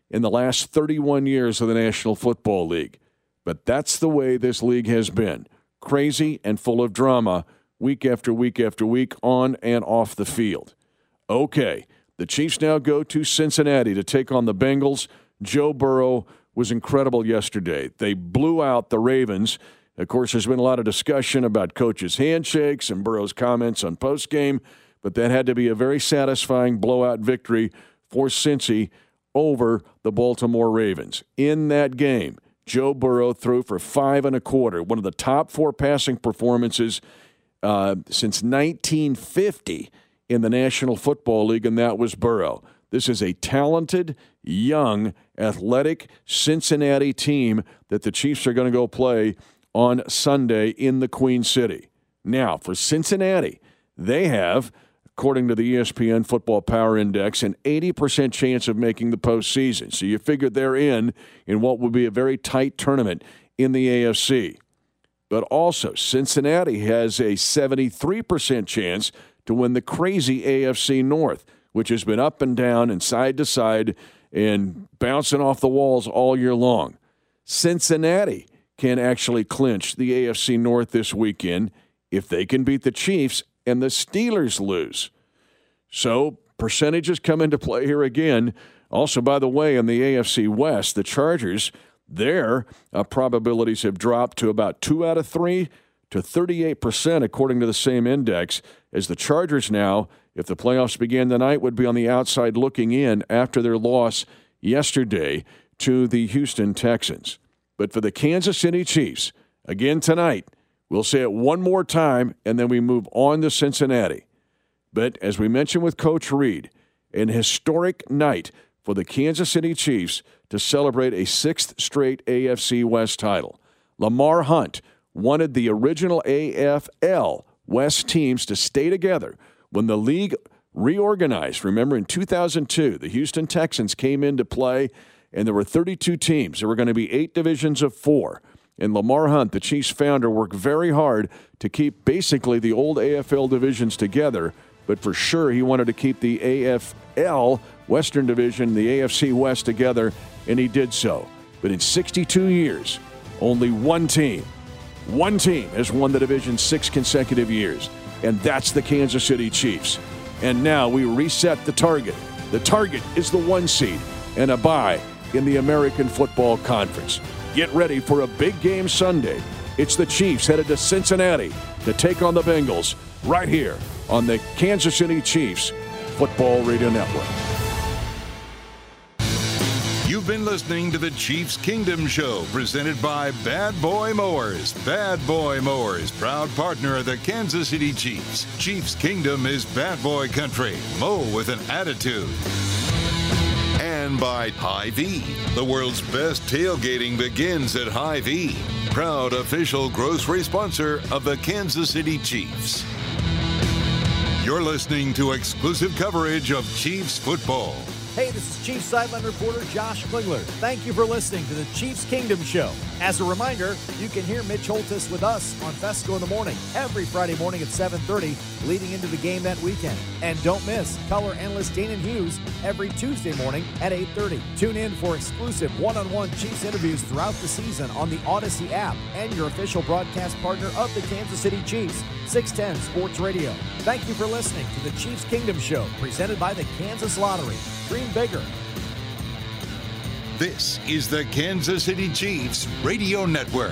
in the last thirty-one years of the National Football League. But that's the way this league has been. Crazy and full of drama week after week after week on and off the field. Okay, the Chiefs now go to Cincinnati to take on the Bengals. Joe Burrow was incredible yesterday. They blew out the Ravens. Of course, there's been a lot of discussion about coaches' handshakes and Burrow's comments on postgame, but that had to be a very satisfying blowout victory for Cincy over the Baltimore Ravens. In that game, Joe Burrow threw for five and a quarter, one of the top four passing performances uh, since nineteen fifty in the National Football League, and that was Burrow. This is a talented, young, athletic Cincinnati team that the Chiefs are going to go play on Sunday in the Queen City. Now, for Cincinnati, they have, according to the E S P N Football Power Index, an eighty percent chance of making the postseason. So you figure they're in in what will be a very tight tournament in the A F C. But also, Cincinnati has a seventy-three percent chance to win the crazy A F C North, which has been up and down and side to side and bouncing off the walls all year long. Cincinnati can actually clinch the A F C North this weekend if they can beat the Chiefs and the Steelers lose. So percentages come into play here again. Also, by the way, in the A F C West, the Chargers, their uh, probabilities have dropped to about two out of three to thirty-eight percent, according to the same index, as the Chargers now, if the playoffs began tonight, would be on the outside looking in after their loss yesterday to the Houston Texans. But for the Kansas City Chiefs, again tonight, we'll say it one more time, and then we move on to Cincinnati. But as we mentioned with Coach Reid, an historic night for the Kansas City Chiefs to celebrate a sixth straight A F C West title. Lamar Hunt wanted the original A F L West teams to stay together when the league reorganized. Remember, in two thousand two, the Houston Texans came into play, and there were thirty-two teams. There were going to be eight divisions of four. And Lamar Hunt, the Chiefs founder, worked very hard to keep basically the old A F L divisions together, but for sure he wanted to keep the A F L Western Division, the A F C West together, and he did so. But in sixty-two years, only one team, one team has won the division six consecutive years, and that's the Kansas City Chiefs. And now we reset the target. The target is the one seed and a bye in the American Football Conference. Get ready for a big game Sunday. It's the Chiefs headed to Cincinnati to take on the Bengals right here on the Kansas City Chiefs Football Radio Network. You've been listening to the Chiefs Kingdom Show, presented by Bad Boy Mowers. Bad Boy Mowers, proud partner of the Kansas City Chiefs. Chiefs Kingdom is bad boy country. Mow with an attitude. And by Hy-Vee. The world's best tailgating begins at Hy-Vee. Proud official grocery sponsor of the Kansas City Chiefs. You're listening to exclusive coverage of Chiefs football. Hey, this is Chiefs sideline reporter Josh Klingler. Thank you for listening to the Chiefs Kingdom Show. As a reminder, you can hear Mitch Holthus with us on Fesco in the Morning every Friday morning at seven thirty, leading into the game that weekend. And don't miss color analyst Danon Hughes every Tuesday morning at eight thirty. Tune in for exclusive one-on-one Chiefs interviews throughout the season on the Odyssey app and your official broadcast partner of the Kansas City Chiefs, six ten Sports Radio. Thank you for listening to the Chiefs Kingdom Show, presented by the Kansas Lottery. Dream bigger. This is the Kansas City Chiefs Radio Network.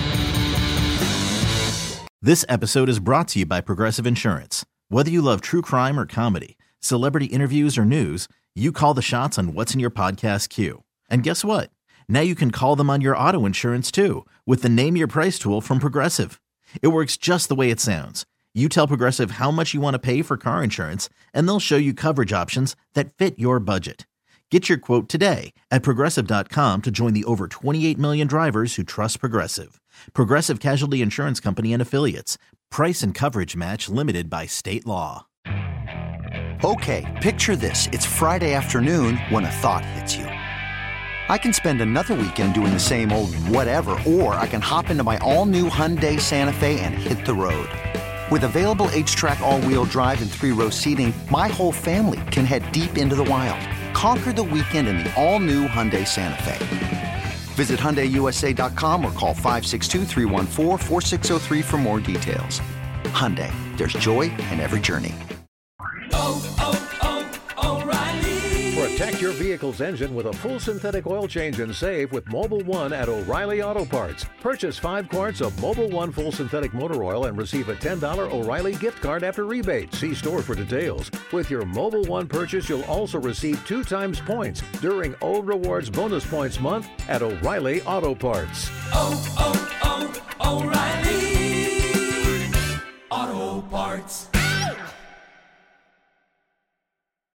This episode is brought to you by Progressive Insurance. Whether you love true crime or comedy, celebrity interviews or news, you call the shots on what's in your podcast queue. And guess what? Now you can call them on your auto insurance too with the Name Your Price tool from Progressive. It works just the way it sounds. You tell Progressive how much you want to pay for car insurance, and they'll show you coverage options that fit your budget. Get your quote today at Progressive dot com to join the over twenty-eight million drivers who trust Progressive. Progressive Casualty Insurance Company and Affiliates. Price and coverage match limited by state law. Okay, picture this. It's Friday afternoon when a thought hits you. I can spend another weekend doing the same old whatever, or I can hop into my all-new Hyundai Santa Fe and hit the road. With available H-Track all-wheel drive and three-row seating, my whole family can head deep into the wild. Conquer the weekend in the all-new Hyundai Santa Fe. Visit Hyundai U S A dot com or call five six two, three one four, four six zero three for more details. Hyundai, there's joy in every journey. Oh, oh, oh, O'Reilly. Protect your vehicle's engine with a full synthetic oil change and save with Mobil one at O'Reilly Auto Parts. Purchase five quarts of Mobil one full synthetic motor oil and receive a ten dollars O'Reilly gift card after rebate. See store for details. With your Mobil one purchase, you'll also receive two times points during O Rewards Bonus Points Month at O'Reilly Auto Parts. Oh, oh, oh, O'Reilly.